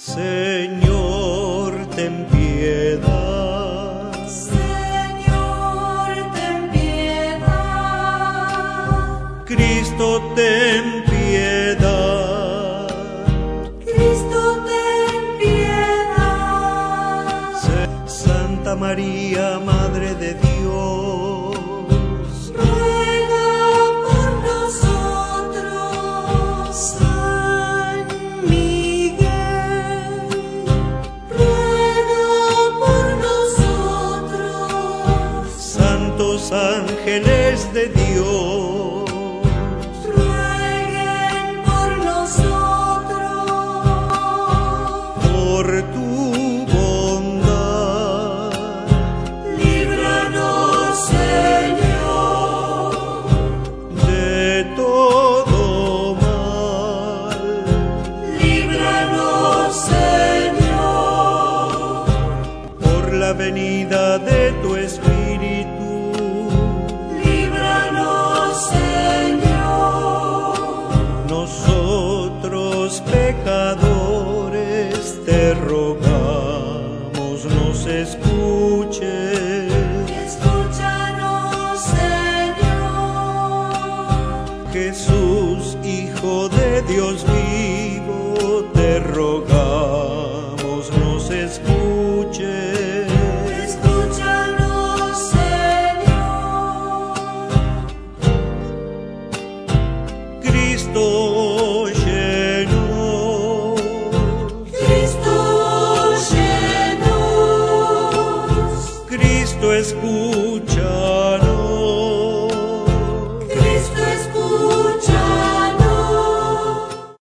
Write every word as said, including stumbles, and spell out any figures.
Señor, ten piedad. Señor, ten piedad. Cristo, ten piedad. Cristo, ten piedad. Santa María, Madre de Dios, ruega por nosotros. San Miguel, ruega por nosotros. santos ángeles de Dios, rueguen por nosotros. por tu bondad, líbranos, Señor, de todo mal. líbranos, Señor, Por la venida de tu Espíritu, líbranos, Señor, nosotros pecadores te rogamos, nos escuches. escúchanos, Señor, Jesús, Hijo de Dios vivo, te rogamos, nos escuches.